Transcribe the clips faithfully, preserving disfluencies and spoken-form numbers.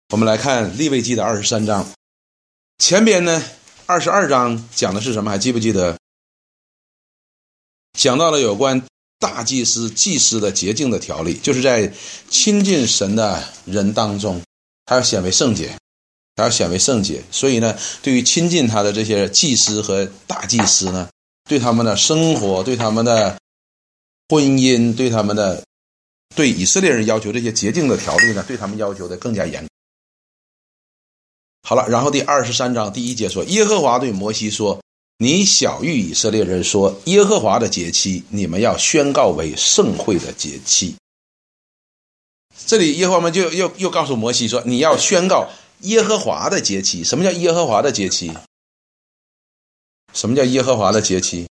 我们来看利未记的二十三章，前边呢二十二章讲的是什么？还记不记得？讲到了有关大祭司祭司的洁净的条例，就是在亲近神的人当中，他要显为圣洁，他要显为圣洁。所以呢，对于亲近他的这些祭司和大祭司呢，对他们的生活，对他们的婚姻，对他们的对以色列人要求这些洁净的条例呢，对他们要求的更加严格。好了，然后第二十三章第一节说，耶和华对摩西说，你晓谕以色列人说，耶和华的节期你们要宣告为圣会的节期。这里耶和华就又又告诉摩西说，你要宣告耶和华的节期。什么叫耶和华的节期？什么叫耶和华的节期？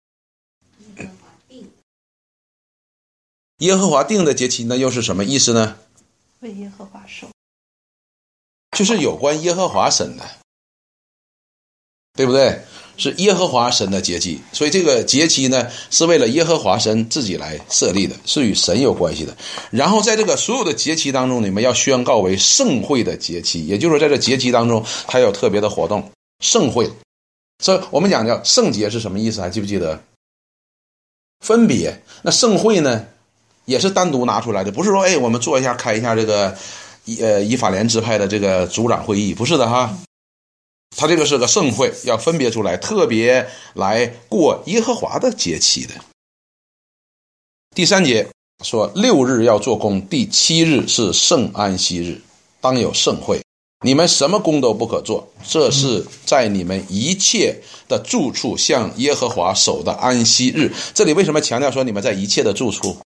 耶和华定的节期，那又是什么意思呢？ 为耶和华守， 就是有关耶和华神的，对不对？是耶和华神的节期，所以这个节期呢，是为了耶和华神自己来设立的，是与神有关系的。然后在这个所有的节期当中，你们要宣告为圣会的节期，也就是说在这节期当中，它有特别的活动，圣会。所以我们讲叫圣节是什么意思？还记不记得？分别。那圣会呢，也是单独拿出来的，不是说哎，我们做一下开一下这个呃以法莲支派的这个族长会议，不是的哈。他这个是个圣会，要分别出来，特别来过耶和华的节期的。第三节说，六日要做工，第七日是圣安息日，当有盛会，你们什么工都不可做，这是在你们一切的住处向耶和华守的安息日。这里为什么强调说你们在一切的住处？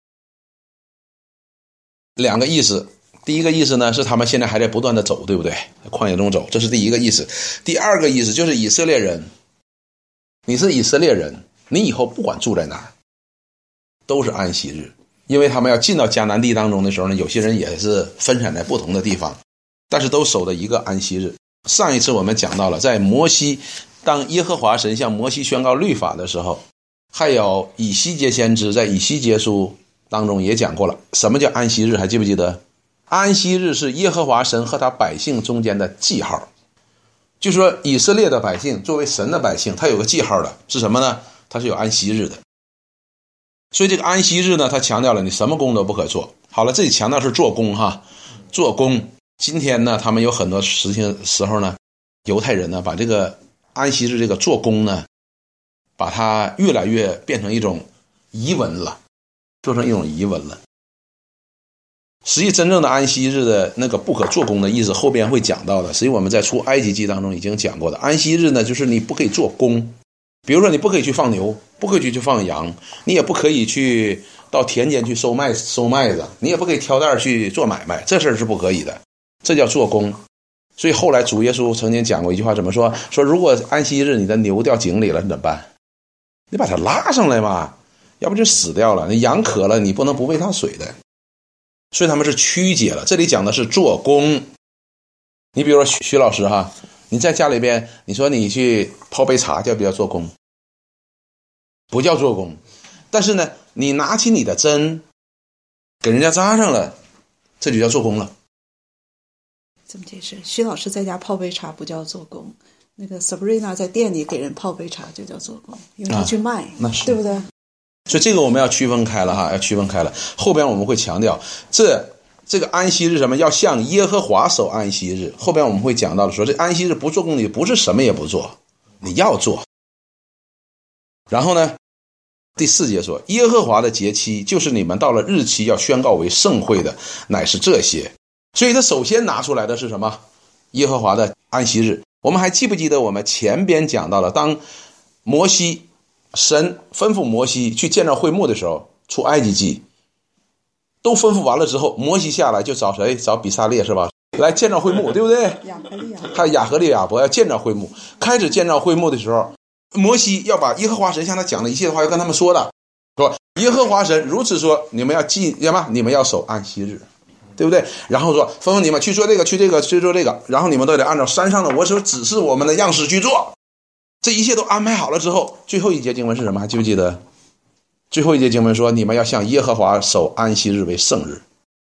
两个意思。第一个意思呢，是他们现在还在不断的走，对不对？旷野中走，这是第一个意思。第二个意思就是以色列人，你是以色列人，你以后不管住在哪儿，都是安息日。因为他们要进到迦南地当中的时候呢，有些人也是分散在不同的地方，但是都守着一个安息日。上一次我们讲到了，在摩西当耶和华神向摩西宣告律法的时候，还有以西结先知在以西结书当中也讲过了，什么叫安息日？还记不记得？安息日是耶和华神和他百姓中间的记号，就是说以色列的百姓作为神的百姓，他有个记号的，是什么呢？他是有安息日的。所以这个安息日呢，他强调了你什么工都不可做。好了，这里强调是做工哈，做工。今天呢，他们有很多事情时候呢，犹太人呢把这个安息日这个做工呢，把它越来越变成一种疑文了，做成一种疑文了。实际真正的安息日的那个不可做工的意思，后边会讲到的。实际我们在出埃及记当中已经讲过的。安息日呢，就是你不可以做工，比如说你不可以去放牛，不可以去放羊，你也不可以去到田间去收麦收麦子，你也不可以挑担去做买卖，这事儿是不可以的，这叫做工。所以后来主耶稣曾经讲过一句话，怎么说？说如果安息日你的牛掉井里了，你怎么办？你把它拉上来嘛，要不就死掉了。你羊渴了，你不能不喂它水的。所以他们是曲解了，这里讲的是做工。你比如说徐老师哈，你在家里边，你说你去泡杯茶，叫不叫做工？不叫做工。但是呢，你拿起你的针给人家扎上了，这就叫做工了。 怎么解释？徐老师在家泡杯茶不叫做工，那个 Sabrina 在店里给人泡杯茶就叫做工，因为他去卖，啊、 那是对不对？ 所以这个我们要区分开了哈，要区分开了。后边我们会强调，这这个安息日什么？要向耶和华守安息日。后边我们会讲到的说，这安息日不做工，你不是什么也不做，你要做。然后呢，第四节说，耶和华的节期就是你们到了日期要宣告为圣会的，乃是这些。所以他首先拿出来的是什么？耶和华的安息日。我们还记不记得我们前边讲到了，当摩西神吩咐摩西去建造会幕的时候，出埃及记都吩咐完了之后，摩西下来就找谁？找比撒列是吧？来建造会幕，对不对？ 亚和利亚， 他亚和利亚伯要建造会幕。开始建造会幕的时候，摩西要把耶和华神向他讲的一切的话要跟他们说的，说耶和华神如此说，你们要记什么？你们要守安息日，对不对？然后说吩咐你们去做这个，去这个，去做这个，然后你们都得按照山上的我所指示我们的样式去做。这一切都安排好了之后，最后一节经文是什么？还记不记得？最后一节经文说，你们要向耶和华守安息日为圣日。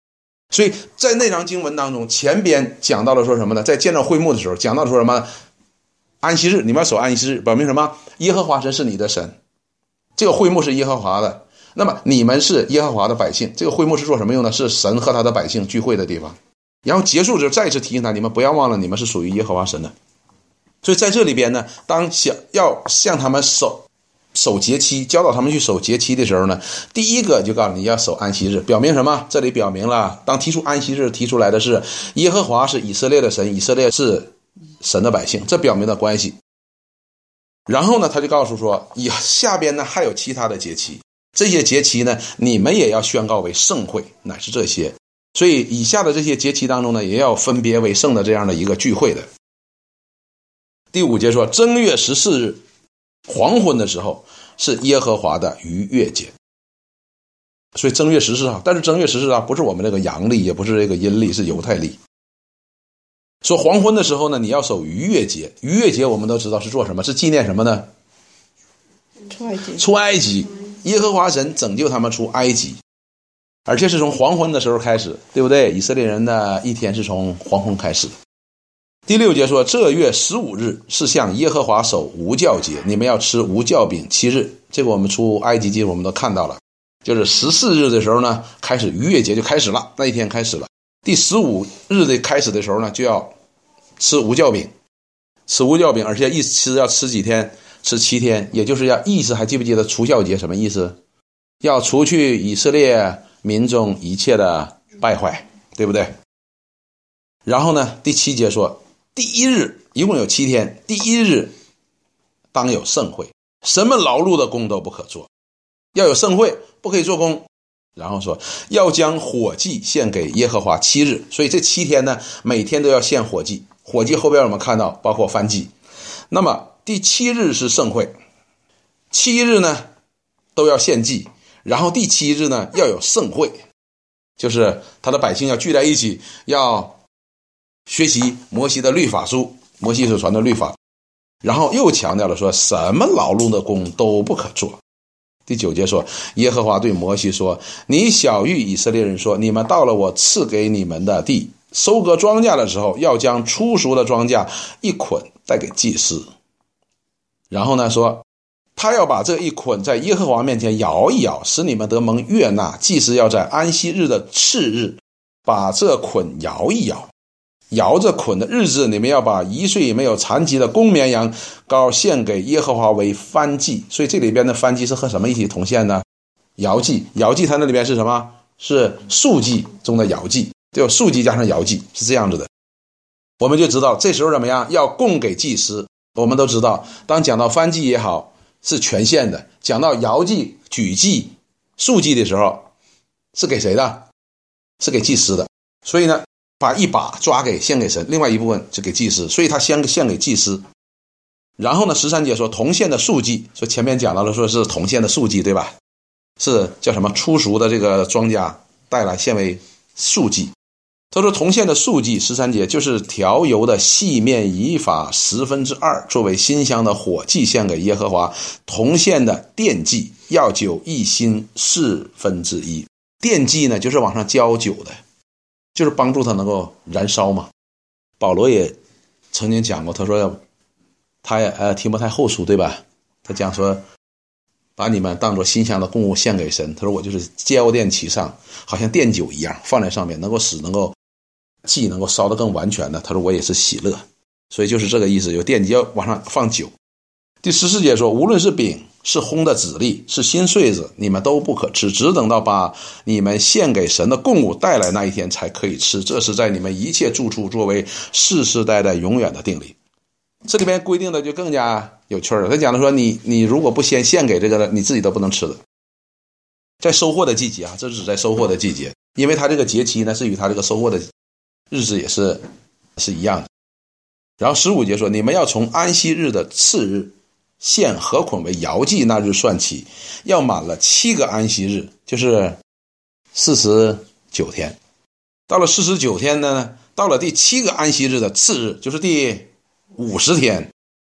所以在那章经文当中，前边讲到了说什么呢？在建造会幕的时候讲到了说什么？安息日，你们要守安息日，表明什么？耶和华神是你的神，这个会幕是耶和华的，那么你们是耶和华的百姓。这个会幕是做什么用的？是神和他的百姓聚会的地方。然后结束之后再次提醒他，你们不要忘了你们是属于耶和华神的。所以在这里边呢，当想要向他们守守节期，教导他们去守节期的时候呢，第一个就告诉你要守安息日，表明什么？这里表明了，当提出安息日提出来的是耶和华是以色列的神，以色列是神的百姓，这表明的关系。然后呢，他就告诉说，以下边呢还有其他的节期，这些节期呢，你们也要宣告为圣会，乃是这些。所以以下的这些节期当中呢，也要分别为圣的这样的一个聚会的。第五节说，正月十四日黄昏的时候是耶和华的逾越节。所以正月十四号，但是正月十四号不是我们这个阳历，也不是这个阴历，是犹太历。说黄昏的时候呢，你要守逾越节。逾越节我们都知道是做什么？是纪念什么呢？ 出埃及。 出埃及，耶和华神拯救他们出埃及，而且是从黄昏的时候开始，对不对？以色列人的一天是从黄昏开始的。第六节说，这月十五日是向耶和华守无酵节，你们要吃无酵饼七日。这个我们出埃及记我们都看到了，就是十四日的时候呢，开始逾越节就开始了，那一天开始了。第十五日的开始的时候呢，就要吃无酵饼，吃无酵饼，而且一吃要吃几天？吃七天，也就是要意思还记不记得除酵节什么意思？要除去以色列民众一切的败坏，对不对？然后呢，第七节说，第一日一共有七天，第一日当有盛会，什么劳碌的工都不可做，要有盛会，不可以做工。然后说要将火祭献给耶和华七日，所以这七天呢，每天都要献火祭。火祭后边我们看到包括燔祭。那么第七日是盛会，七日呢都要献祭，然后第七日呢要有盛会，就是他的百姓要聚在一起，要学习摩西的律法书，摩西所传的律法。然后又强调了说，什么劳碌的工都不可做。第九节说，耶和华对摩西说，你晓谕以色列人说，你们到了我赐给你们的地，收割庄稼的时候，要将初熟的庄稼一捆带给祭司。然后呢说，他要把这一捆在耶和华面前摇一摇，使你们得蒙悦纳。祭司要在安息日的次日把这捆摇一摇，摇着捆的日子，你们要把一岁没有残疾的公绵羊羔献给耶和华为燔祭。所以这里边的燔祭是和什么一起同献呢？摇祭。摇祭它那里边是什么？是素祭中的摇祭，就素祭加上摇祭，是这样子的。我们就知道这时候怎么样？要供给祭司。我们都知道，当讲到燔祭也好，是全献的；讲到摇祭、举祭、素祭的时候，是给谁的？是给祭司的。所以呢，把一把抓给献给神，另外一部分是给祭司，所以他先献给祭司。然后呢，十三节说同献的素祭，所以前面讲到了说是同献的素祭，对吧？是叫什么？初熟的这个庄稼带来献为素祭。他说同献的素祭，十三节就是调油的细面以法十分之二，作为馨香的火祭献给耶和华。同献的奠祭要酒一薪四分之一，奠祭呢就是往上浇酒的，就是帮助他能够燃烧嘛。保罗也曾经讲过，他说他呃提摩太后书对吧？他讲说把你们当作馨香的供物献给神。他说我就是浇奠其上，好像奠酒一样，放在上面，能够使能够祭能够烧得更完全的。他说我也是喜乐，所以就是这个意思，有奠祭要往上放酒。第十四节说，无论是饼是烘的子粒是新穗子，你们都不可吃，只等到把你们献给神的供物带来那一天才可以吃，这是在你们一切住处作为世世代代永远的定理。这里边规定的就更加有趣了，他讲的说你你如果不先献给这个，你自己都不能吃的。在收获的季节啊，这是指在收获的季节，因为他这个节期呢是与他这个收获的日子也是是一样的。然后十五节说，你们要从安息日的次日献禾捆为摇祭那日算起，要满了七个安息日，就是四十九天。到了四十九天呢，到了第七个安息日的次日，就是第五十天，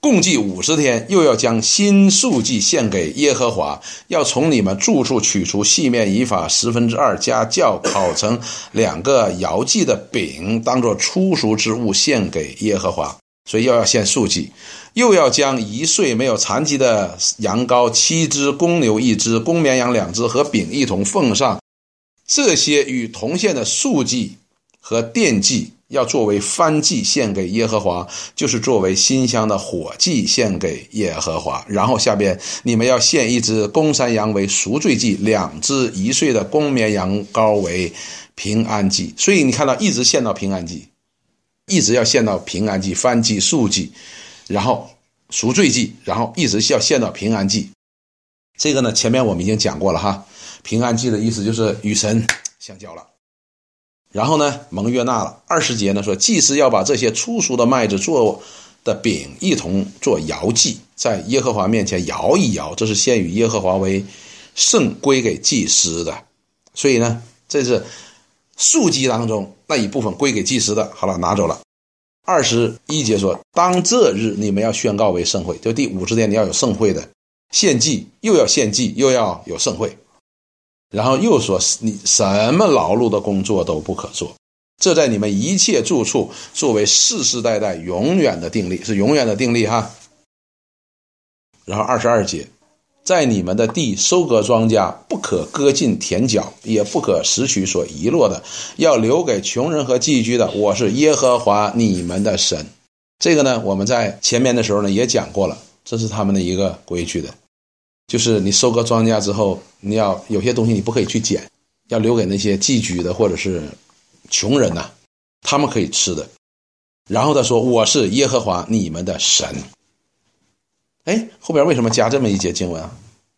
共计五十天，又要将新素祭献给耶和华，要从你们住处取出细面以法十分之二，加酵烤成两个摇祭的饼，当作初熟之物献给耶和华。所以又要献素祭，又要将一岁没有残疾的羊羔七只，公牛一只，公绵羊两只和饼一同奉上。这些与同献的素祭和奠祭要作为燔祭献给耶和华，就是作为馨香的火祭献给耶和华。然后下边你们要献一只公山羊为赎罪祭，两只一岁的公绵羊羔为平安祭。所以你看到一直献到平安祭，一直要献到平安祭、燔祭、素祭，然后赎罪祭，然后一直要献到平安祭。这个呢，前面我们已经讲过了哈。平安祭的意思就是与神相交了，然后呢蒙悦纳了。二十节呢说，祭司要把这些初熟的麦子做的饼一同做摇祭，在耶和华面前摇一摇，这是献与耶和华为圣，归给祭司的。所以呢，这是素祭当中那一部分归给祭司的。好了，拿走了。二十一节说，当这日你们要宣告为圣会，就第五十天你要有圣会的，献祭又要献祭，又要有圣会。然后又说，你什么劳碌的工作都不可做，这在你们一切住处作为世世代代永远的定例，是永远的定例哈。然后二十二节，在你们的地收割庄稼，不可割尽田角，也不可拾取所遗落的，要留给穷人和寄居的，我是耶和华你们的神。这个呢，我们在前面的时候呢也讲过了，这是他们的一个规矩的，就是你收割庄稼之后，你要有些东西你不可以去捡，要留给那些寄居的或者是穷人呐、啊，他们可以吃的。然后他说，我是耶和华你们的神。哎，后边为什么加这么一节经文啊？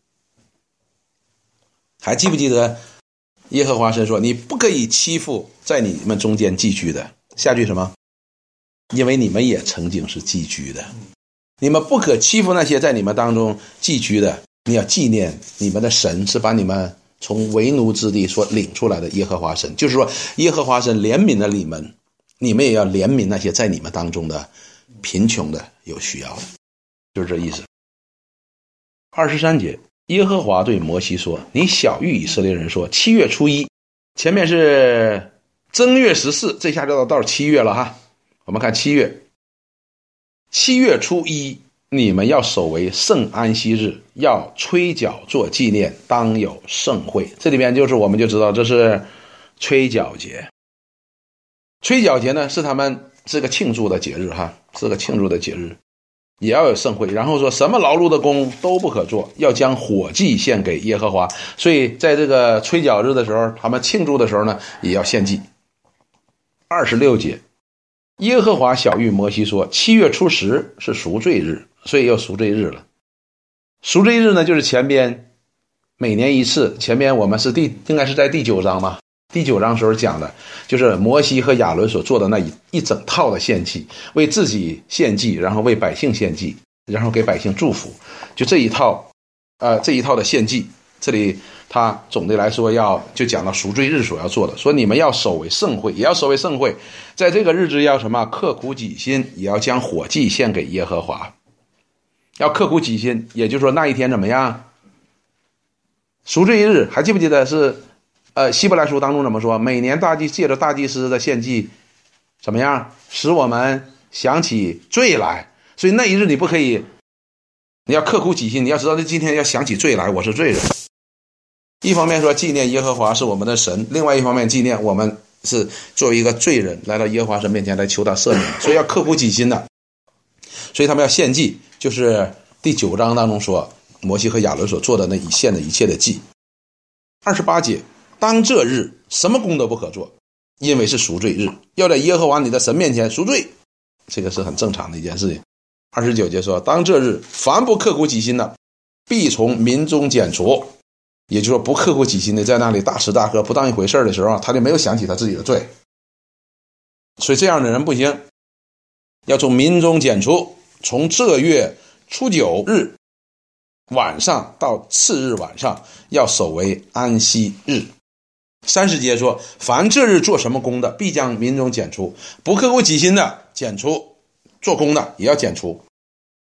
还记不记得耶和华神说，你不可以欺负在你们中间寄居的。下句什么？因为你们也曾经是寄居的。你们不可欺负那些在你们当中寄居的，你要纪念你们的神是把你们从为奴之地所领出来的耶和华神，就是说耶和华神怜悯了你们，你们也要怜悯那些在你们当中的贫穷的有需要的，就是这意思。二十三节，耶和华对摩西说，你晓谕以色列人说，七月初一，前面是正月十四，这下就到到七月了哈。我们看七月，七月初一，你们要守为圣安息日，要吹角做纪念，当有盛会。这里边就是我们就知道这是吹角节。吹角节呢是他们是个庆祝的节日哈，是个庆祝的节日，也要有盛会。然后说什么劳碌的工都不可做，要将火祭献给耶和华。所以在这个吹角日的时候，他们庆祝的时候呢也要献祭。二十六节，耶和华晓谕摩西说，七月初十是赎罪日，所以要赎罪日了。赎罪日呢就是前边每年一次，前边我们是第应该是在第九章嘛，第九章时候讲的就是摩西和亚伦所做的那一一整套的献祭，为自己献祭，然后为百姓献祭，然后给百姓祝福，就这一套呃这一套的献祭。这里他总的来说要就讲到赎罪日所要做的，说你们要守为圣会，也要守为圣会，在这个日子要什么？刻苦己心，也要将火祭献给耶和华。要刻苦己心，也就是说那一天怎么样？赎罪日还记不记得是呃希伯来书当中怎么说？每年大祭借着大祭司的献祭怎么样？使我们想起罪来。所以那一日你不可以，你要刻苦己心，你要知道今天要想起罪来，我是罪人。一方面说纪念耶和华是我们的神，另外一方面纪念我们是作为一个罪人来到耶和华神面前来求他赦免，所以要刻苦己心的。所以他们要献祭，就是第九章当中说摩西和亚伦所做的那一献的一切的祭。二十八节，当这日什么工都不可做，因为是赎罪日，要在耶和华你的神面前赎罪，这个是很正常的一件事情。二十九节说，当这日凡不刻苦己心的，必从民中剪除。也就是说不刻苦己心的在那里大吃大喝不当一回事的时候，他就没有想起他自己的罪，所以这样的人不行，要从民中剪除。从这月初九日晚上到次日晚上要守为安息日。三十节说，凡这日做什么工的，必将民中剪除，不刻苦己心的剪除，做工的也要剪除。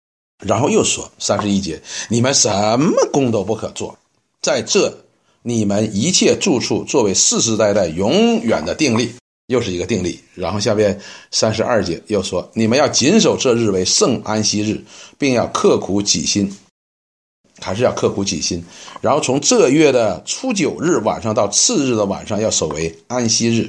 然后又说三十一节，你们什么工都不可做，在这你们一切住处作为世世代代永远的定例，又是一个定例。然后下边三十二节又说，你们要谨守这日为圣安息日，并要刻苦己心，还是要刻苦己心。然后从这月的初九日晚上到次日的晚上要守为安息日。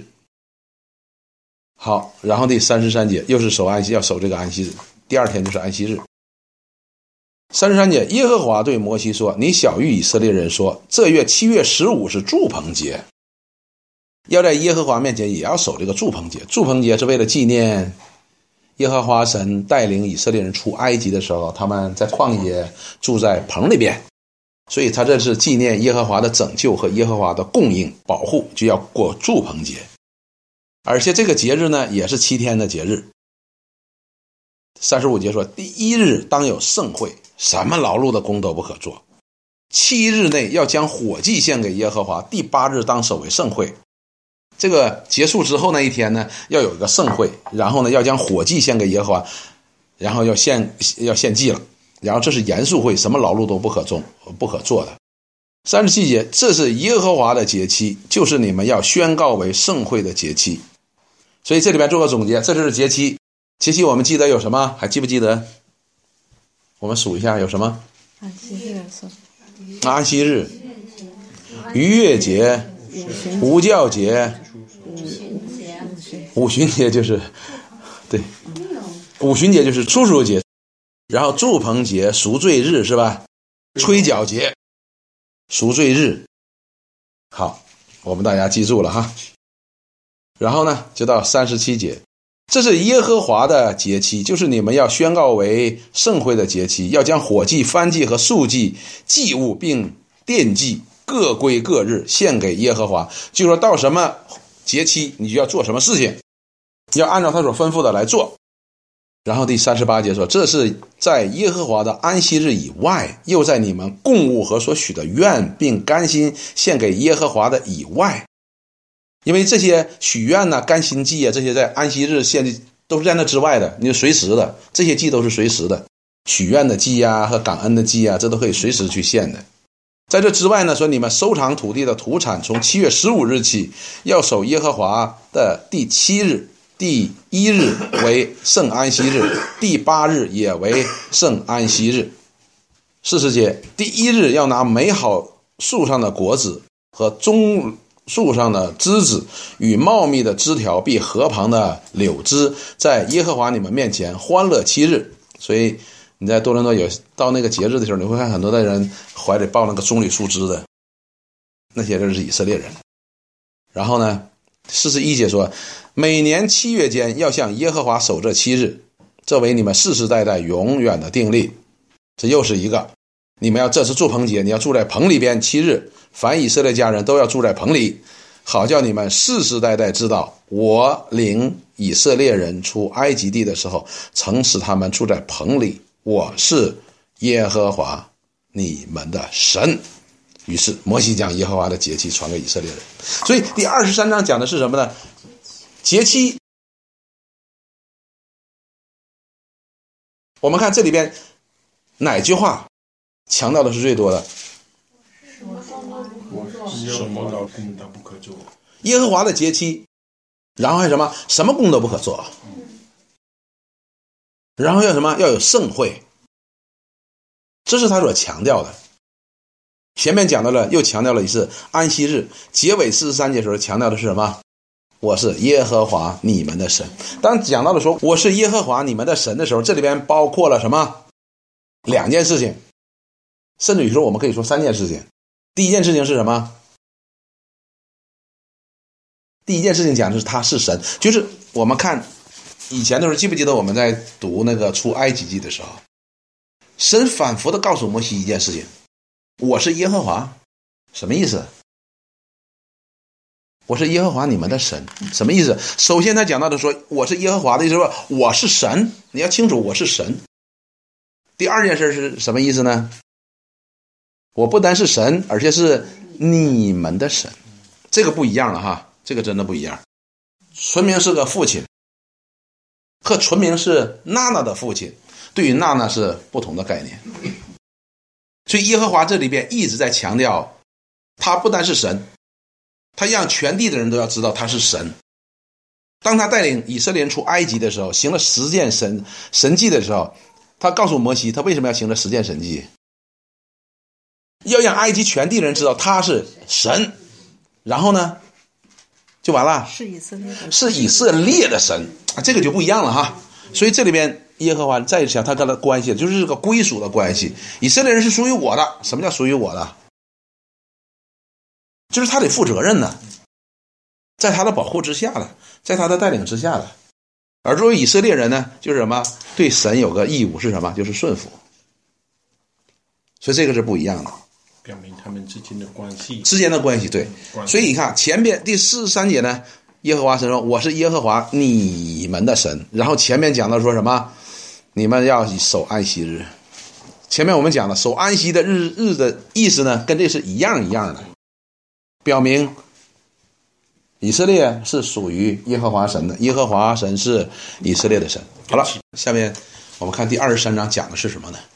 好，然后第三十三节又是守安息，要守这个安息日，第二天就是安息日。三十三节，耶和华对摩西说，你晓谕以色列人说，这月七月十五是住棚节，要在耶和华面前也要守这个住棚节。住棚节是为了纪念耶和华神带领以色列人出埃及的时候，他们在旷野住在棚里边，所以他这是纪念耶和华的拯救和耶和华的供应保护，就要过住棚节。而且这个节日呢也是七天的节日。三十五节说，第一日当有盛会，什么劳碌的工都不可做，七日内要将火祭献给耶和华，第八日当守为盛会。这个结束之后那一天呢，要有一个盛会，然后呢要将火祭献给耶和华，然后要献要献祭了，然后这是严肃会，什么劳碌都不可做不可做的。三十七节，这是耶和华的节期，就是你们要宣告为盛会的节期。所以这里边做个总结，这就是节期。节期我们记得有什么？还记不记得？我们数一下有什么？ 安息日、 安息日、逾越节、无教节、五旬节就是对，五旬节就是初熟节，然后住棚节、赎罪日是吧？吹角节、赎罪日。好，我们大家记住了哈。然后呢，就到三十七节。这是耶和华的节期，就是你们要宣告为盛会的节期，要将火祭、燔祭和素祭、祭物并奠祭各归各日，献给耶和华。就说到什么节期你就要做什么事情，要按照他所吩咐的来做。然后第三十八节说，这是在耶和华的安息日以外，又在你们供物和所许的愿并甘心献给耶和华的以外。因为这些许愿呐、甘心祭啊，这些在安息日献祭都是在那之外的，你随时的，这些祭都是随时的，许愿的祭啊和感恩的祭啊，这都可以随时去献的。在这之外呢，说你们收藏土地的土产，从七月十五日起要守耶和华的第七日，第一日为圣安息日，第八日也为圣安息日。四十节，第一日要拿美好树上的果子和棕树上的枝子与茂密的枝条，并河旁的柳枝，在耶和华你们面前欢乐七日。所以你在多伦多有到那个节日的时候，你会看很多的人怀里抱那个棕榈树枝的，那些人是以色列人。然后呢，四十一节说，每年七月间要向耶和华守这七日，这为你们世世代代永远的定例。这又是一个，你们要这次住棚节，你要住在棚里边七日，凡以色列家人都要住在棚里，好叫你们世世代代知道，我领以色列人出埃及地的时候，曾使他们住在棚里，我是耶和华你们的神。于是摩西将耶和华的节期传给以色列人。所以第二十三章讲的是什么呢？节期。我们看这里边哪句话强调的是最多的？ 什么劳工都不可做。 耶和华的节期，然后还有什么？什么工都不可做。然后要什么？要有盛会。这是他所强调的。前面讲到了，又强调了一次安息日。结尾四十三节的时候强调的是什么？我是耶和华你们的神。当讲到的说我是耶和华你们的神的时候，这里边包括了什么？两件事情，甚至于说我们可以说三件事情。第一件事情是什么？第一件事情讲的是他是神，就是我们看以前的时候，记不记得我们在读那个出埃及记的时候，神反复的告诉摩西一件事情，我是耶和华。什么意思？我是耶和华你们的神，什么意思？首先他讲到的说我是耶和华的意思，说我是神，你要清楚我是神。第二件事是什么意思呢？我不单是神，而且是你们的神。这个不一样了哈，这个真的不一样。纯明是个父亲，和纯明是娜娜的父亲， 对于那那是不同的概念。所以耶和华这里边一直在强调，他不单是神，他让全地的人都要知道他是神。当他带领以色列人出埃及的时候，行了十件神神迹的时候，他告诉摩西，他为什么要行了十件神迹？要让埃及全地的人知道他是神，然后呢就完了， 是以色列的， 是以色列的神，这个就不一样了哈。所以这里边耶和华再想他跟他关系，就是这个归属的关系。以色列人是属于我的，什么叫属于我的？就是他得负责任呢，在他的保护之下的，在他的带领之下的。而作为以色列人呢，就是什么？对神有个义务是什么？就是顺服。所以这个是不一样的， 表明他们之间的关系， 之间的关系，对。所以你看前边第四十三节呢，耶和华神说：“我是耶和华你们的神。”然后前面讲到说什么？你们要守安息日。前面我们讲了守安息的日日的意思呢，跟这是一样一样的，表明以色列是属于耶和华神的，耶和华神是以色列的神。好了，下面我们看第二十三章讲的是什么呢？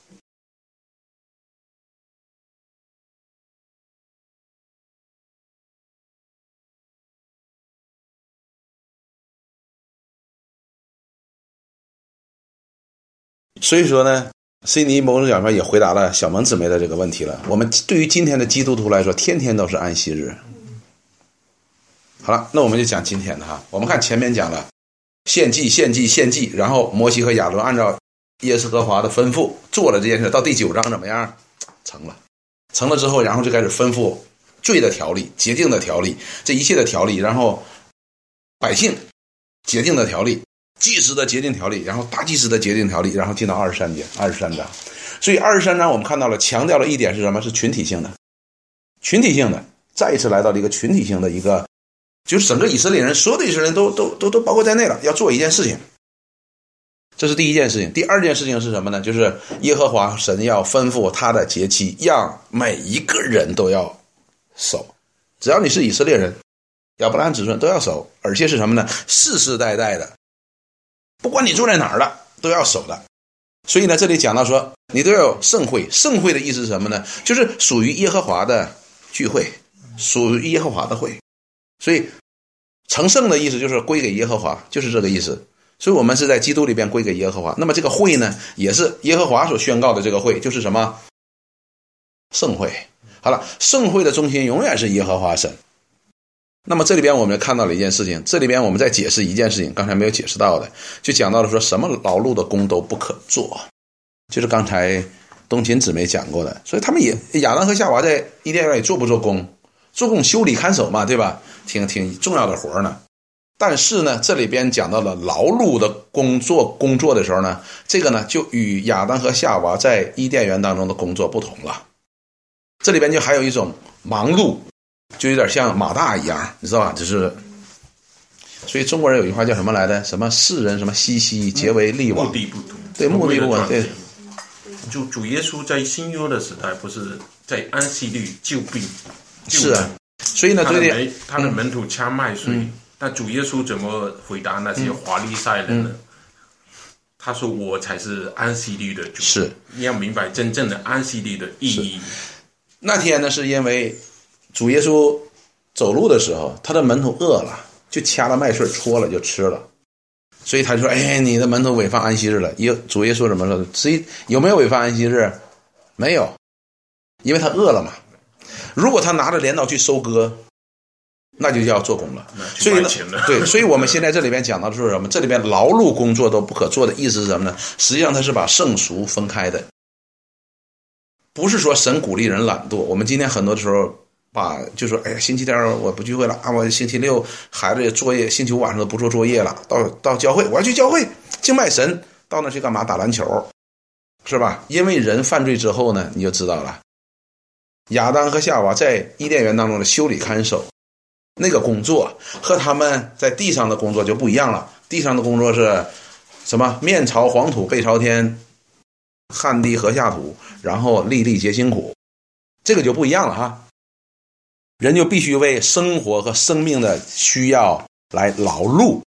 所以说呢，悉尼某种角度上也回答了小萌姊妹的这个问题了。我们对于今天的基督徒来说，天天都是安息日。好了，那我们就讲今天的哈。我们看前面讲了献祭献祭献祭，然后摩西和亚伦按照耶和华的吩咐做了这件事，到第九章怎么样？成了。成了之后，然后就开始吩咐罪的条例、洁净的条例，这一切的条例，然后百姓洁净的条例，祭司的洁净条例，然后大祭司的洁净条例，然后进到二十三节二十三章。所以二十三章我们看到了，强调了一点是什么？是群体性的，群体性的，再一次来到了一个群体性的一个，就是整个以色列人，所有的以色列人都都都都包括在内了，要做一件事情。这是第一件事情。第二件事情是什么呢？就是耶和华神要吩咐他的节期，让每一个人都要守，只要你是以色列人，亚伯拉罕子孙都要守，而且是什么呢？世世代代的，不管你住在哪儿的都要守的。所以呢，这里讲到说你都要有圣会。圣会的意思是什么呢？就是属于耶和华的聚会，属于耶和华的会。所以成圣的意思就是归给耶和华，就是这个意思。所以我们是在基督里边归给耶和华。那么这个会呢，也是耶和华所宣告的这个会，就是什么？圣会。好了，圣会的中心永远是耶和华神。那么这里边我们看到了一件事情，这里边我们在解释一件事情，刚才没有解释到的，就讲到了说什么劳碌的工都不可做，就是刚才冬琴姊妹讲过的。所以他们也亚当和夏娃在伊甸园里做不做工？做工修理看守嘛，对吧？挺挺重要的活呢。但是呢，这里边讲到了劳碌的工作工作的时候呢，这个呢就与亚当和夏娃在伊甸园当中的工作不同了。这里边就还有一种忙碌，就有点像马大一样，你知道吧？就是，所以中国人有一句话叫什么来的？什么世人什么熙熙，皆为利往。 目的不同。 对，目的不同。对。 主主耶稣在新约的时代，不是在安息日救病。 是啊。所以呢，对对， 他的门徒掐麦穗。嗯那主耶稣怎么回答那些法利赛人呢？嗯嗯、他说：“我才是安息日的主。”是，你要明白真正的安息日的意义。 那天呢，是因为主耶稣走路的时候，他的门徒饿了，就掐了麦穗搓了就吃了，所以他就说：“哎，你的门徒违犯安息日了。”耶，主耶稣怎么说？谁有没有违犯安息日？没有，因为他饿了嘛。如果他拿着镰刀去收割，那就叫做工了。所以呢，对，所以我们现在这里边讲到的是什么？这里边劳碌工作都不可做的意思是什么呢？实际上它是把圣俗分开的，不是说神鼓励人懒惰。我们今天很多的时候把就说，哎呀，星期天我不聚会了啊，我星期六孩子作业，星期五晚上都不做作业了，到到教会我要去教会敬拜神，到那去干嘛？打篮球，是吧？因为人犯罪之后呢，你就知道了，亚当和夏娃在伊甸园当中的修理看守。那个工作和他们在地上的工作就不一样了。地上的工作是什么？面朝黄土背朝天，汗滴禾下土，然后粒粒皆辛苦，这个就不一样了哈。人就必须为生活和生命的需要来劳碌，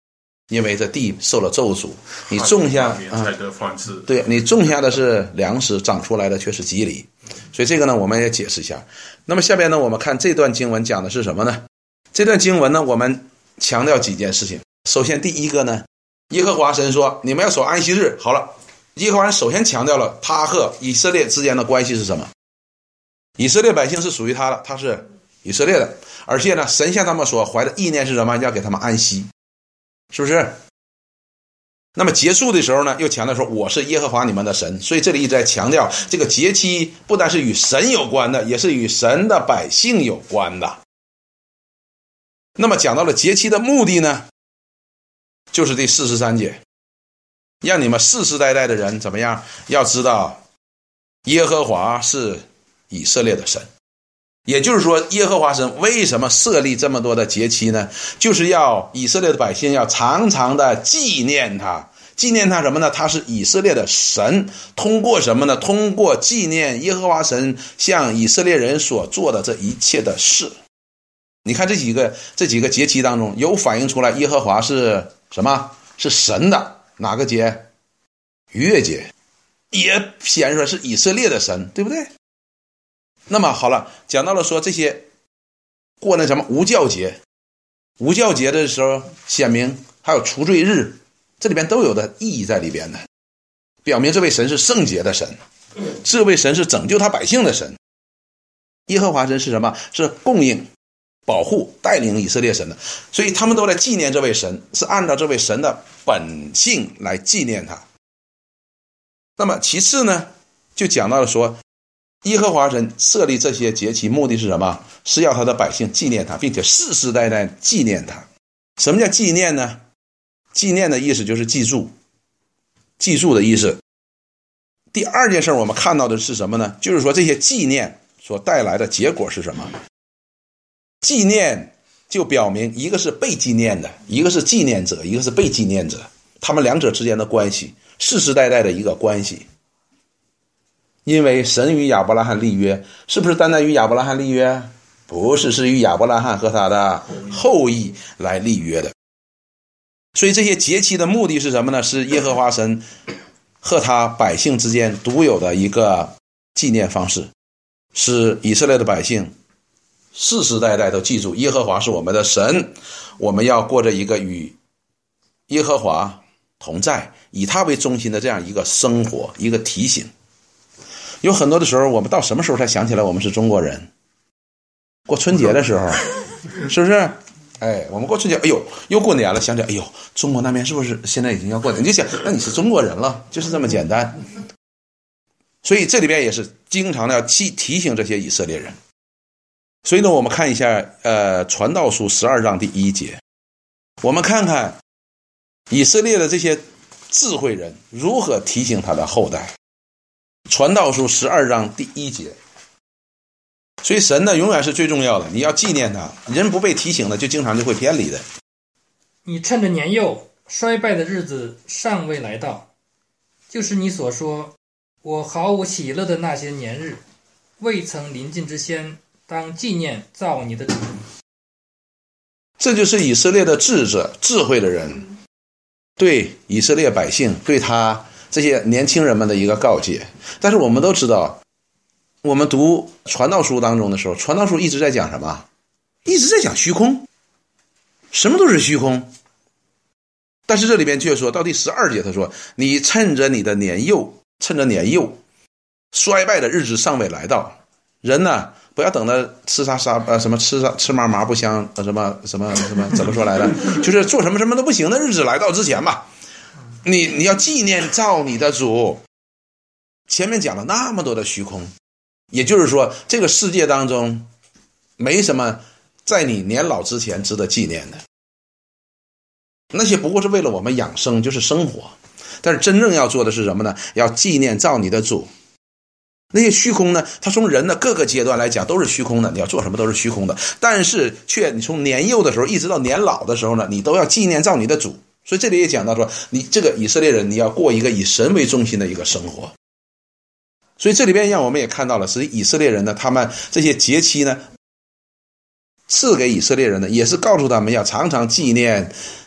因为这地受了咒诅，你种下啊，对，你种下的是粮食，长出来的却是蒺藜。所以这个呢，我们也解释一下。那么下边呢，我们看这段经文讲的是什么呢？这段经文呢，我们强调几件事情。首先第一个呢，耶和华神说你们要守安息日。好了，耶和华神首先强调了他和以色列之间的关系是什么。以色列百姓是属于他的，他是以色列的，而且呢，神向他们所怀的意念是什么？要给他们安息，是不是？那么结束的时候呢，又强调说我是耶和华你们的神。所以这里一直在强调这个节期不但是与神有关的，也是与神的百姓有关的。那么讲到了节期的目的呢，就是第四十三节，让你们世世代代的人怎么样？要知道耶和华是以色列的神。也就是说，耶和华神为什么设立这么多的节期呢？就是要以色列的百姓要常常的纪念他。纪念他什么呢？他是以色列的神。通过什么呢？通过纪念耶和华神向以色列人所做的这一切的事。你看这几个这几个节期当中，有反映出来耶和华是什么？是神的。哪个节？逾越节。也显示出来是以色列的神，对不对？那么好了，讲到了说这些过那什么无酵节，无酵节的时候显明还有除罪日，这里边都有的意义在里边的，表明这位神是圣洁的神，这位神是拯救他百姓的神。耶和华神是什么？是供应、保护、带领以色列神的，所以他们都在纪念这位神，是按照这位神的本性来纪念他。那么其次呢，就讲到了说耶和华神设立这些节期目的是什么？是要他的百姓纪念他，并且世世代代纪念他。什么叫纪念呢？纪念的意思就是记住，记住的意思。第二件事我们看到的是什么呢？就是说这些纪念所带来的结果是什么？纪念就表明一个是被纪念的，一个是纪念者，一个是被纪念者，他们两者之间的关系，世世代代的一个关系。因为神与亚伯拉罕立约，是不是单单与亚伯拉罕立约？不是，是与亚伯拉罕和他的后裔来立约的。所以这些节期的目的是什么呢？是耶和华神和他百姓之间独有的一个纪念方式，使以色列的百姓世世代代都记住耶和华是我们的神，我们要过着一个与耶和华同在，以他为中心的这样一个生活，一个提醒。有很多的时候，我们到什么时候才想起来我们是中国人？过春节的时候，是不是？哎，我们过春节，哎呦，又过年了，想起来，哎呦，中国那边是不是现在已经要过年？你就想，那你是中国人了，就是这么简单。所以这里边也是经常的要提提醒这些以色列人。所以呢，我们看一下，呃，传道书十二章第一节，我们看看以色列的这些智慧人如何提醒他的后代。传道书十二章第一节。所以神呢永远是最重要的，你要纪念他，人不被提醒的就经常就会偏离的。 你趁着年幼衰败的日子尚未来到，就是你所说我毫无喜乐的那些年日，未曾临近之先，当纪念造你的主。 这就是以色列的智者智慧的人对以色列百姓，对他这些年轻人们的一个告诫。但是我们都知道，我们读传道书当中的时候，传道书一直在讲什么？一直在讲虚空，什么都是虚空。但是这里边却说到第十二节，他说你趁着你的年幼，趁着年幼衰败的日子尚未来到。人呢不要等着吃啥啥呃什么吃啥吃嘛嘛不香呃什么什么什么怎么说来的，就是做什么什么都不行的日子来到之前吧，你你要纪念造你的主。前面讲了那么多的虚空，也就是说这个世界当中没什么在你年老之前值得纪念的，那些不过是为了我们养生，就是生活。但是真正要做的是什么呢？要纪念造你的主。那些虚空呢，它从人的各个阶段来讲都是虚空的，你要做什么都是虚空的，但是却你从年幼的时候一直到年老的时候呢，你都要纪念造你的主。所以这里也讲到说，你这个以色列人，你要过一个以神为中心的一个生活。所以这里边让我们也看到了，实际以色列人呢，他们这些节期呢赐给以色列人呢，也是告诉他们要常常纪念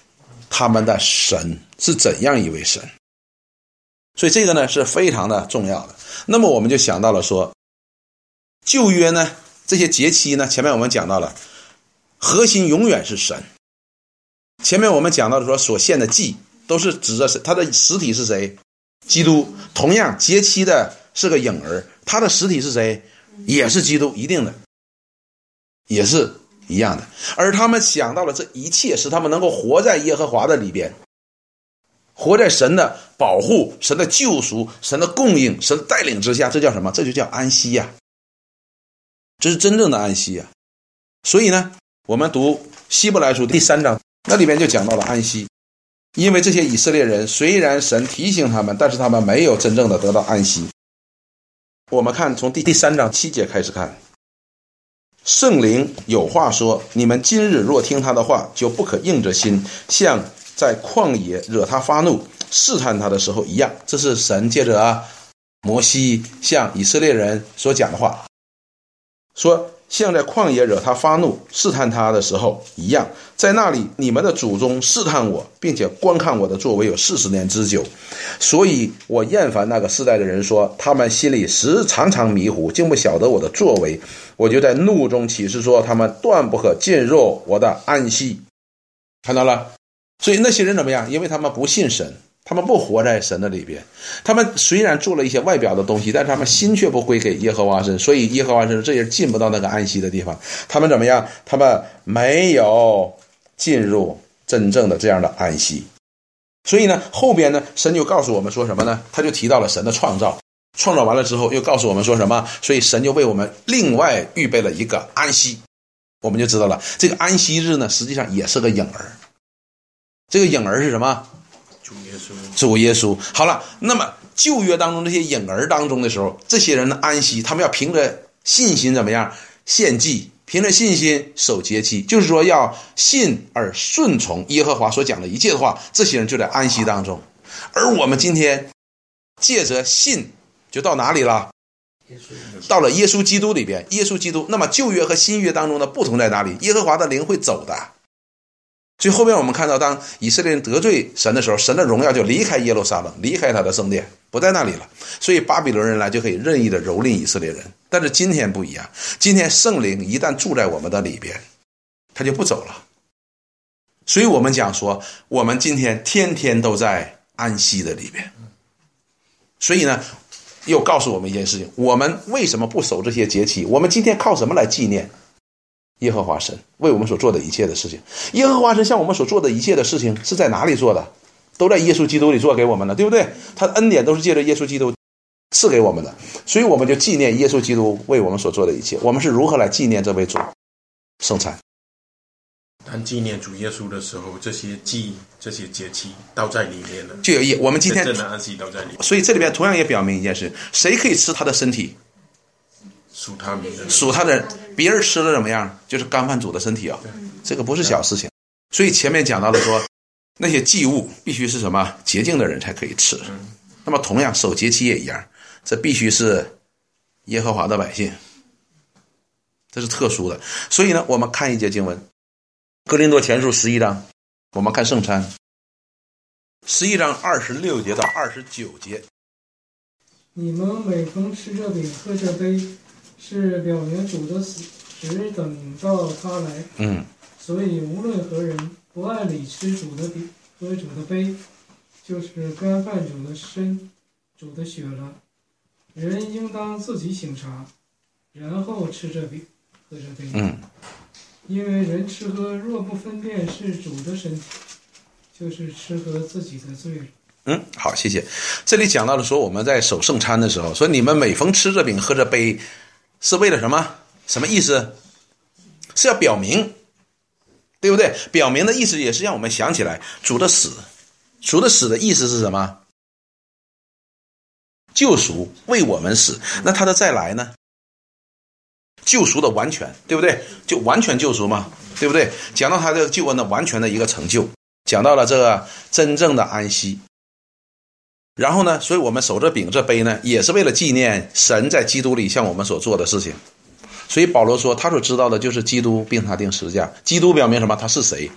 他们的神是怎样一位神。所以这个呢是非常的重要的。那么我们就想到了说，旧约呢这些节期呢，前面我们讲到了核心永远是神。前面我们讲到的说所献的祭都是指着它的实体是谁？基督。同样节期的是个影儿，它的实体是谁？也是基督，一定的，也是一样的。而他们想到了这一切使他们能够活在耶和华的里边，活在神的保护、神的救赎、神的供应、神的带领之下，这叫什么？这就叫安息呀、啊，这是真正的安息呀、啊。所以呢，我们读希伯来书第三章，那里面就讲到了安息。因为这些以色列人虽然神提醒他们，但是他们没有真正的得到安息。我们看从第第三章七节开始看，圣灵有话说，你们今日若听他的话，就不可硬着心，像在旷野惹他发怒试探他的时候一样。这是神借着啊摩西向以色列人所讲的话，说像在旷野惹他发怒试探他的时候一样，在那里你们的祖宗试探我，并且观看我的作为有四十年之久，所以我厌烦那个世代的人，说他们心里时常常迷糊，竟不晓得我的作为。我就在怒中起誓说，他们断不可进入我的安息。看到了？所以那些人怎么样？因为他们不信神，他们不活在神的里边，他们虽然做了一些外表的东西，但是他们心却不归给耶和华神，所以耶和华神这也进不到那个安息的地方。他们怎么样？他们没有进入真正的这样的安息。所以呢，后边呢，神就告诉我们说什么呢？他就提到了神的创造，创造完了之后又告诉我们说什么？所以神就为我们另外预备了一个安息。我们就知道了，这个安息日呢，实际上也是个影儿。这个影儿是什么？ 主耶稣。 主耶稣。好了，那么旧约当中这些影儿当中的时候，这些人的安息，他们要凭着信心怎么样献祭，凭着信心守节期，就是说要信而顺从耶和华所讲的一切的话，这些人就在安息当中。而我们今天借着信就到哪里了？到了耶稣基督里边。耶稣基督，那么旧约和新约当中的不同在哪里？耶和华的灵会走的。所以后面我们看到，当以色列人得罪神的时候，神的荣耀就离开耶路撒冷，离开他的圣殿，不在那里了。所以巴比伦人来就可以任意的蹂躏以色列人。但是今天不一样，今天圣灵一旦住在我们的里边，他就不走了。所以我们讲说，我们今天天天都在安息的里边。所以呢，又告诉我们一件事情，我们为什么不守这些节期？我们今天靠什么来纪念耶和华神为我们所做的一切的事情？耶和华神向我们所做的一切的事情是在哪里做的？都在耶稣基督里做给我们的，对不对？他的恩典都是借着耶稣基督赐给我们的，所以我们就纪念耶稣基督为我们所做的一切。我们是如何来纪念这位主？圣餐。 当纪念主耶稣的时候，这些祭、这些节期都在里面了， 就有意义。我们今天真正的安息都在里面。 所以这里边同样也表明一件事：谁可以吃他的身体？ 属他名的人， 属他的人，别人吃了怎么样？就是干饭主的身体啊、哦，这个不是小事情。所以前面讲到了说，那些祭物必须是什么洁净的人才可以吃。那么同样守节期也一样，这必须是耶和华的百姓，这是特殊的。所以呢，我们看一节经文，哥林多前书十一章，我们看圣餐，十一章二十六节到二十九节。 你们每逢吃这饼喝这杯，是表明主的死，只等到他来。 嗯， 所以无论何人不按理吃主的饼喝主的杯，就是干犯主的身主的血了。人应当自己省察，然后吃这饼喝这杯。 嗯， 因为人吃喝若不分辨是主的身体，就是吃喝自己的罪了。 嗯，好，谢谢。这里讲到了说，我们在守圣餐的时候，说你们每逢吃这饼喝这杯，是为了什么？什么意思？是要表明，对不对？表明的意思也是让我们想起来主的死。主的死的意思是什么？救赎，为我们死。那他的再来呢？救赎的完全，对不对？就完全救赎嘛，对不对？讲到他这个救恩的完全的一个成就，讲到了这个真正的安息。然后呢，所以我们守着饼这杯呢，也是为了纪念神在基督里向我们所做的事情。所以保罗说，他所知道的就是基督并他定十字架。基督表明什么？他是谁？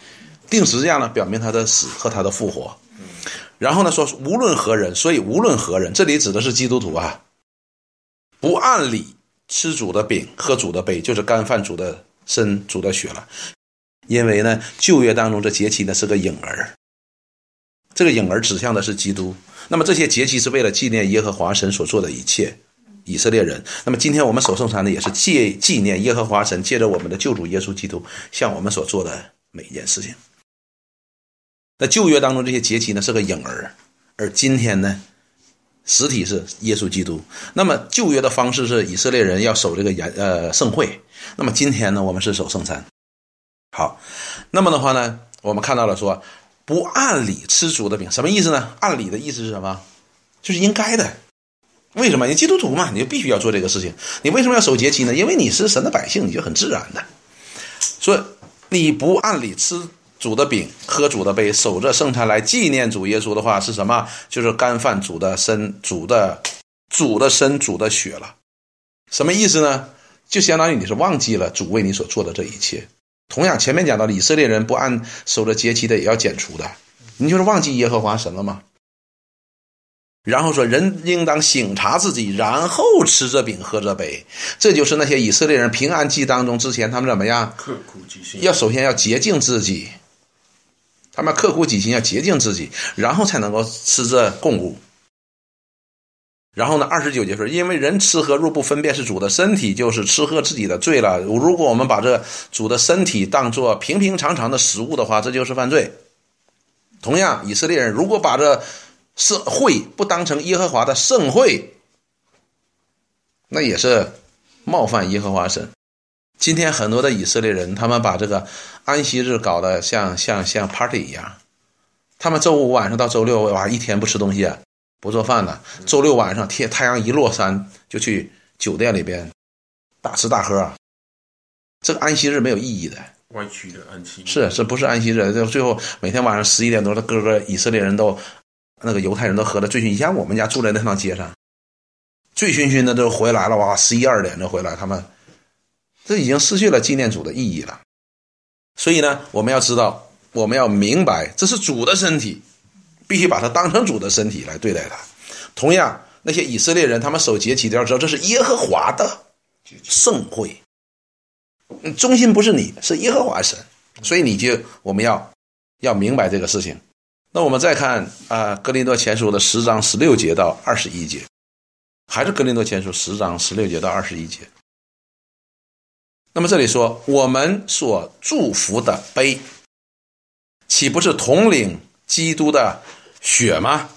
钉十字架呢，表明他的死和他的复活。然后呢说无论何人，所以无论何人，这里指的是基督徒啊，不按理吃主的饼喝主的杯，就是干饭主的身主的血了。因为呢旧约当中这节期呢是个影儿，这个影儿指向的是基督。那么这些节期是为了纪念耶和华神所做的一切以色列人。那么今天我们守圣餐呢，也是借纪念耶和华神借着我们的救主耶稣基督向我们所做的每一件事情。那旧约当中这些节期呢是个影儿，而今天呢实体是耶稣基督。那么旧约的方式是以色列人要守这个呃圣会，那么今天呢我们是守圣餐。好，那么的话呢我们看到了说不按理吃主的饼，什么意思呢？按理的意思是什么？就是应该的。为什么？你基督徒嘛，你就必须要做这个事情。你为什么要守节期呢？因为你是神的百姓，你就很自然的。所以你不按理吃主的饼喝主的杯，守着圣餐来纪念主耶稣的话是什么？就是干饭主的身主的主的身主的血了。什么意思呢？就相当于你是忘记了主为你所做的这一切。同样前面讲到的以色列人不按守着节期的也要剪除的，你就是忘记耶和华神了吗？然后说人应当省察自己，然后吃着饼喝着杯。这就是那些以色列人平安祭当中之前他们怎么样？ 刻苦己心， 要首先要洁净自己，他们刻苦己心，要洁净自己，然后才能够吃这供物。然后呢二十九节说，因为人吃喝若不分辨是主的身体，就是吃喝自己的罪了。如果我们把这主的身体当作平平常常的食物的话，这就是犯罪。同样以色列人如果把这圣会不当成耶和华的圣会，那也是冒犯耶和华神。今天很多的以色列人他们把这个安息日搞得像像像 party 一样，他们周五晚上到周六哇一天不吃东西啊，不做饭呢，周六晚上天太阳一落山就去酒店里边大吃大喝啊。这个安息日没有意义的， 歪曲的安息日， 是是不是安息日？就最后每天晚上十一点多，他各个以色列人都那个犹太人都喝得醉醺。以前我们家住在那趟街上，醉醺醺的都回来了，哇，十一二点就回来，他们这已经失去了纪念主的意义了。所以呢，我们要知道，我们要明白，这是主的身体，必须把它当成主的身体来对待它。同样，那些以色列人他们守节期都要知道，这是耶和华的圣会，中心不是你，是耶和华神。所以你就我们要要明白这个事情。那我们再看啊、呃，哥林多前书的十章十六节到二十一节，还是哥林多前书十章十六节到二十一节。那么这里说，我们所祝福的杯，岂不是统领基督的血吗？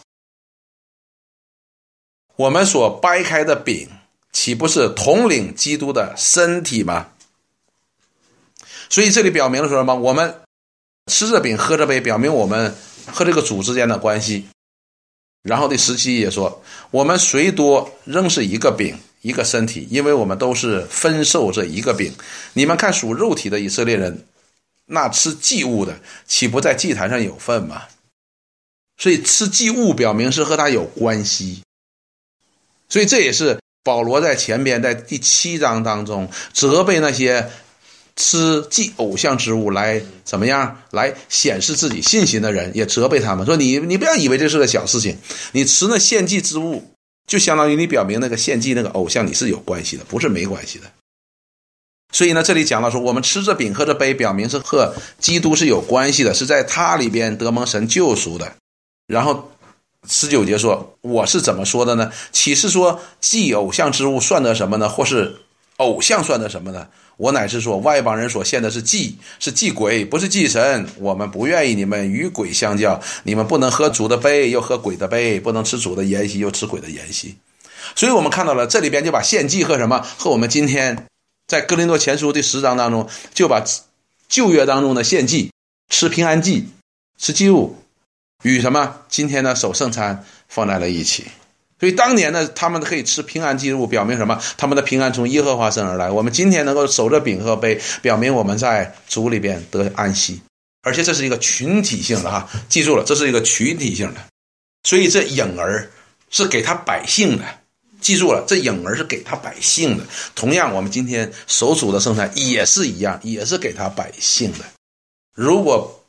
我们所掰开的饼，岂不是统领基督的身体吗？所以这里表明了说什么？我们吃着饼喝着杯，表明我们和这个主之间的关系。然后第十七也说，我们虽多仍是一个饼一个身体，因为我们都是分受这一个饼。你们看属肉体的以色列人，那吃祭物的岂不在祭坛上有份吗？所以吃祭物表明是和他有关系。所以这也是保罗在前边在第七章当中责备那些吃祭偶像之物来怎么样来显示自己信心的人，也责备他们说，你你不要以为这是个小事情，你吃那献祭之物就相当于你表明那个献祭那个偶像你是有关系的，不是没关系的。所以呢这里讲到说，我们吃着饼喝着杯，表明是和基督是有关系的，是在他里边得蒙神救赎的。然后十九节说，我是怎么说的呢？岂是说祭偶像之物算得什么呢？或是偶像算得什么呢？我乃是说，外邦人所献的是祭，是祭鬼，不是祭神。我们不愿意你们与鬼相交，你们不能喝主的杯又喝鬼的杯，不能吃主的筵席又吃鬼的筵席。所以我们看到了这里边就把献祭和什么和我们今天在哥林多前书第十章当中就把旧约当中的献祭吃平安祭吃祭物与什么今天的守圣餐放在了一起。所以当年呢他们可以吃平安祭物，表明什么？他们的平安从耶和华神而来。我们今天能够守着饼和杯，表明我们在主里边得安息。而且这是一个群体性的哈，记住了，这是一个群体性的。所以这影儿是给他百姓的，记住了，这影儿是给他百姓的。同样我们今天守主的圣餐也是一样，也是给他百姓的。如果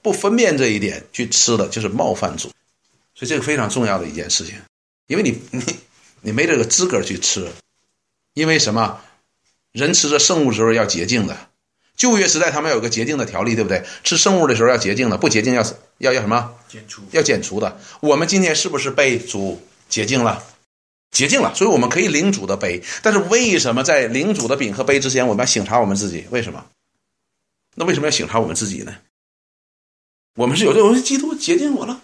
不分辨这一点去吃的，就是冒犯主。所以这个非常重要的一件事情，因为你你你没这个资格去吃。因为什么？人吃着圣物的时候要洁净的，旧约时代他们有个洁净的条例，对不对？吃圣物的时候要洁净的，不洁净要要要什么？ 剪除， 要剪除的。我们今天是不是被主洁净了？洁净了，所以我们可以领主的杯。但是为什么在领主的饼和杯之前，我们要省察我们自己？为什么？那为什么要省察我们自己呢？我们是有这种基督洁净我了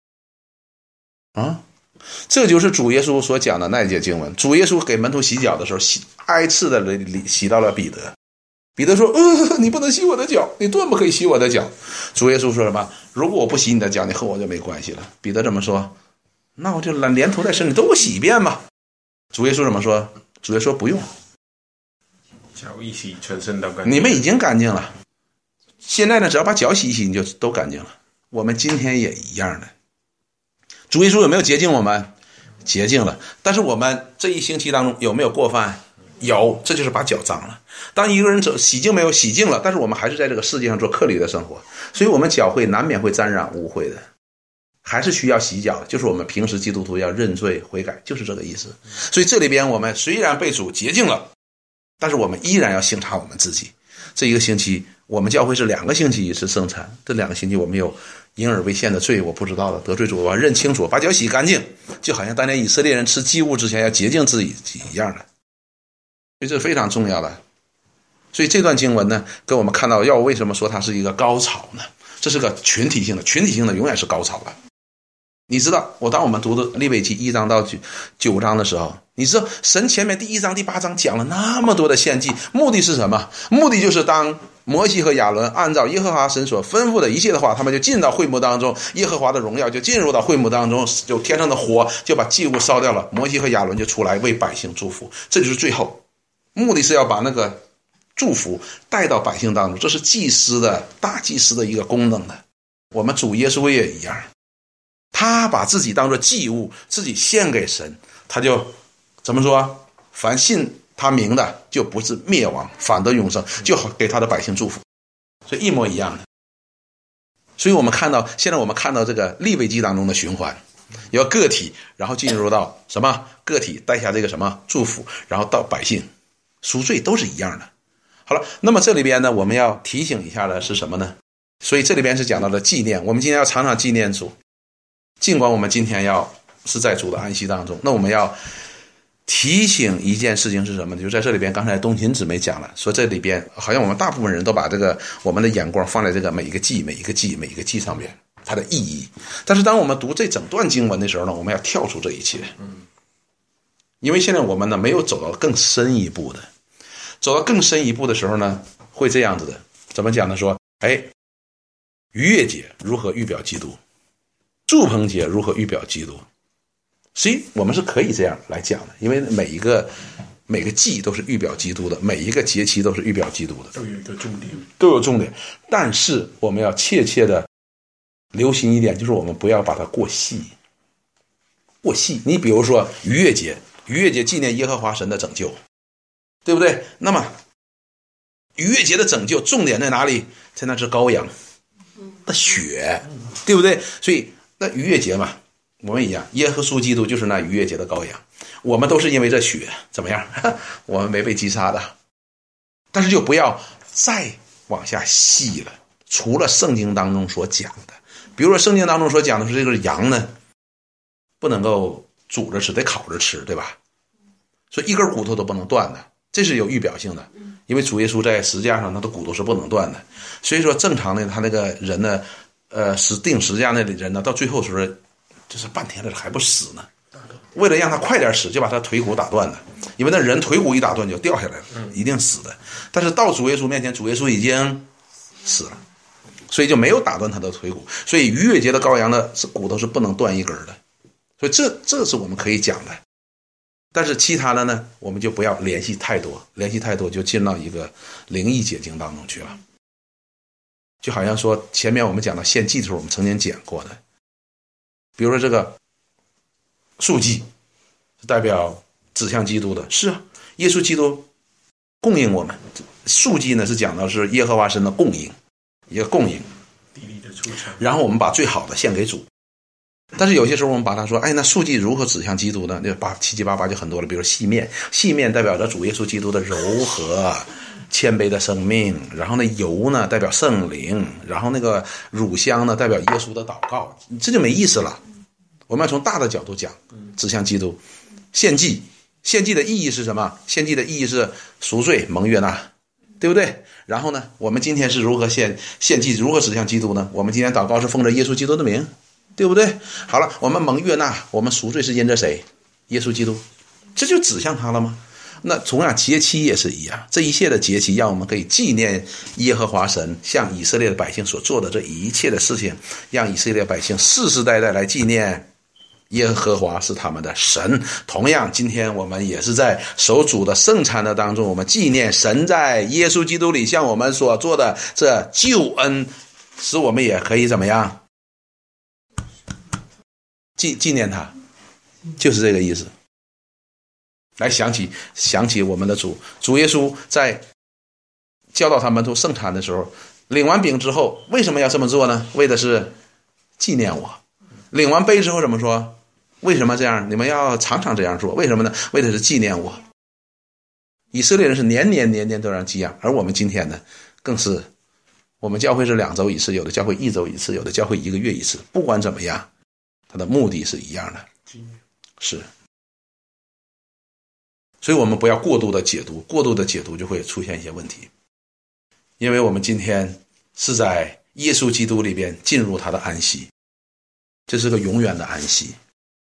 啊！这就是主耶稣所讲的那节经文。主耶稣给门徒洗脚的时候，洗挨次的洗到了彼得。彼得说：“呃，你不能洗我的脚，你断不可以洗我的脚。”主耶稣说什么？如果我不洗你的脚，你和我就没关系了。彼得这么说，那我就连头带身你都给我洗一遍吧。主耶稣怎么说？主耶稣说不用， 脚一洗，全身都干净。 你们已经干净了。现在呢，只要把脚洗一洗，你就都干净了。我们今天也一样的。主耶稣有没有洁净我们？洁净了。但是我们这一星期当中有没有过犯？有，这就是把脚脏了。当一个人洗净没有？洗净了，但是我们还是在这个世界上做客旅的生活，所以我们脚会难免会沾染污秽的，还是需要洗脚的。就是我们平时基督徒要认罪悔改，就是这个意思。所以这里边我们虽然被主洁净了，但是我们依然要省察我们自己。这一个星期我们教会是两个星期一次圣餐，这两个星期我们有隐而未现的罪，我不知道的得罪主，我要认清楚，把脚洗干净，就好像当年以色列人吃祭物之前要洁净自己一样的。所以这是非常重要的。所以这段经文呢，跟我们看到要为什么说它是一个高潮呢？这是个群体性的，群体性的永远是高潮的。你知道，我当我们读的利未记一章到九章的时候，你知道神前面第一章第八章讲了那么多的献祭，目的是什么？目的就是当摩西和亚伦按照耶和华神所吩咐的一切的话，他们就进到会幕当中，耶和华的荣耀就进入到会幕当中，就天上的火就把祭物烧掉了，摩西和亚伦就出来为百姓祝福。这就是最后目的，是要把那个祝福带到百姓当中，这是祭司的大祭司的一个功能的。我们主耶稣也一样，他把自己当作祭物，自己献给神，他就怎么说？凡信他名的，就不是灭亡，反得永生，就好给他的百姓祝福。所以一模一样的。所以我们看到，现在我们看到这个利未记当中的循环，有个体，然后进入到什么？个体带下这个什么祝福，然后到百姓赎罪，都是一样的。好了，那么这里边呢，我们要提醒一下的是什么呢？所以这里边是讲到了纪念，我们今天要常常纪念主。尽管我们今天要是在主的安息当中，那我们要提醒一件事情是什么呢？就在这里边，刚才冬琴姊妹讲了，说这里边好像我们大部分人都把这个我们的眼光放在这个每一个祭、每一个祭、每一个祭上面，它的意义。但是当我们读这整段经文的时候呢，我们要跳出这一切，因为现在我们呢没有走到更深一步的，走到更深一步的时候呢，会这样子的，怎么讲呢？说，哎，逾越节如何预表基督？住棚节如何预表基督？所以我们是可以这样来讲的，因为每一个每个祭都是预表基督的，每一个节期都是预表基督的， 都有一个重点， 都有重点。但是我们要切切的留心一点，就是我们不要把它过细，过细。你比如说逾越节，逾越节纪念耶和华神的拯救，对不对？那么逾越节的拯救重点在哪里？在那只羔羊的血，对不对？所以那逾越节嘛，我们一样，耶稣基督就是那逾越节的羔羊，我们都是因为这血怎么样？我们没被击杀的，但是就不要再往下细了。除了圣经当中所讲的，比如说圣经当中所讲的是这个羊呢，不能够煮着吃，得烤着吃，对吧？所以一根骨头都不能断的，这是有预表性的。因为主耶稣在十字架上，他的骨头是不能断的。所以说正常的他那个人呢，呃，死定十字架那里人呢，到最后时候就是半天了还不死呢。为了让他快点死，就把他腿骨打断了，因为那人腿骨一打断就掉下来了，一定死的。但是到主耶稣面前，主耶稣已经死了，所以就没有打断他的腿骨。所以逾越节的羔羊的骨头是不能断一根的。所以这这是我们可以讲的。但是其他的呢，我们就不要联系太多，联系太多就进到一个灵异解经当中去了。就好像说前面我们讲到献祭的时候，我们曾经讲过的，比如说这个素祭是代表指向基督的，是啊，耶稣基督供应我们。素祭呢是讲到是耶和华神的供应，一个供应， 地利的然后我们把最好的献给主。但是有些时候我们把它说，哎，那素祭如何指向基督呢？那八七七八八就很多了。比如细面，细面代表着主耶稣基督的柔和、谦卑的生命，然后呢，油呢代表圣灵，然后那个乳香呢代表耶稣的祷告，这就没意思了。我们要从大的角度讲，指向基督。献祭，献祭的意义是什么？献祭的意义是赎罪、蒙悦纳，对不对？然后呢，我们今天是如何献献祭，如何指向基督呢？我们今天祷告是奉着耶稣基督的名，对不对？好了，我们蒙悦纳，我们赎罪是因着谁？耶稣基督，这就指向他了吗？那同样节期也是一样，这一切的节期让我们可以纪念耶和华神向以色列的百姓所做的这一切的事情，让以色列百姓世世代代来纪念耶和华是他们的神。同样，今天我们也是在守主的圣餐的当中，我们纪念神在耶稣基督里向我们所做的这救恩，使我们也可以怎么样纪纪念他，就是这个意思。来想起想起我们的主主耶稣在教导他们做圣餐的时候，领完饼之后为什么要这么做呢？为的是纪念我。领完杯之后怎么说？为什么这样？你们要常常这样做，为什么呢？为的是纪念我。以色列人是年年年年都让祭样，而我们今天呢，更是我们教会是两周一次，有的教会一周一次，有的教会一个月一次。不管怎么样，它的目的是一样的，是。所以我们不要过度的解读，过度的解读就会出现一些问题。因为我们今天是在耶稣基督里边进入他的安息，这是个永远的安息。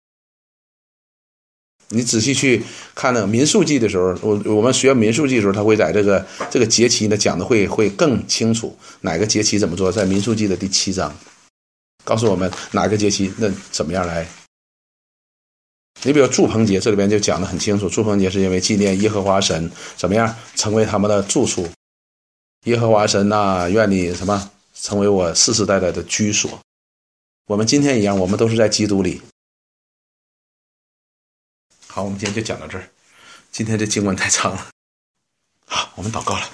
你仔细去看那个民数记的时候，我我们学民数记的时候，他会在这个这个节期呢讲的会会更清楚，哪个节期怎么做，在民数记的第七章告诉我们哪个节期那怎么样来。你比如住棚节，这里边就讲得很清楚，住棚节是因为纪念耶和华神怎么样成为他们的住处。耶和华神啊，愿你什么成为我世世代代的居所。我们今天一样，我们都是在基督里。好，我们今天就讲到这儿。今天这经文太长了，好，我们祷告了。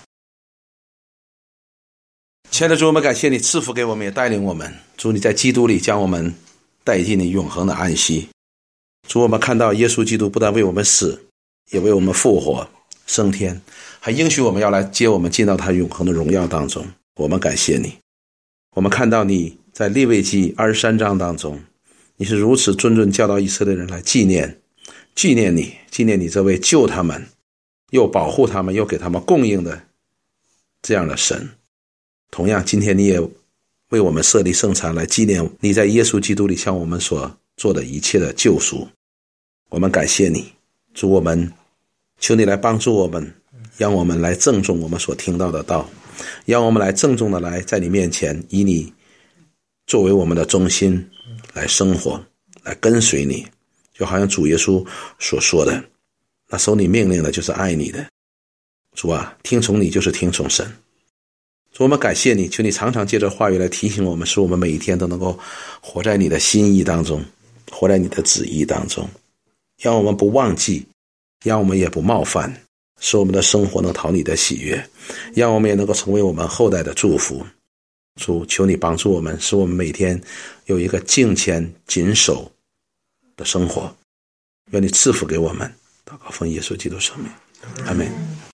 亲爱的主，我们感谢你赐福给我们，也带领我们。主，你在基督里将我们带进你永恒的安息。主，我们看到耶稣基督不但为我们死，也为我们复活升天，还应许我们要来接我们进到他永恒的荣耀当中。我们感谢你。我们看到你在利未记二十三章当中，你是如此谆谆教导以色列人来纪念纪念你纪念你这位救他们又保护他们又给他们供应的这样的神。同样，今天你也为我们设立圣餐来纪念你在耶稣基督里向我们所做的一切的救赎。我们感谢你。主，我们求你来帮助我们，让我们来郑重我们所听到的道，让我们来郑重的来在你面前以你作为我们的中心来生活，来跟随你，就好像主耶稣所说的，那守你命令的就是爱你的。主啊，听从你就是听从神。主，我们感谢你，求你常常借着话语来提醒我们，使我们每一天都能够活在你的心意当中，活在你的旨意当中，让我们不忘记，让我们也不冒犯，使我们的生活能讨你的喜悦，让我们也能够成为我们后代的祝福。主，求你帮助我们，使我们每天有一个敬虔谨守的生活。愿你赐福给我们。祷告奉耶稣基督圣名，阿们。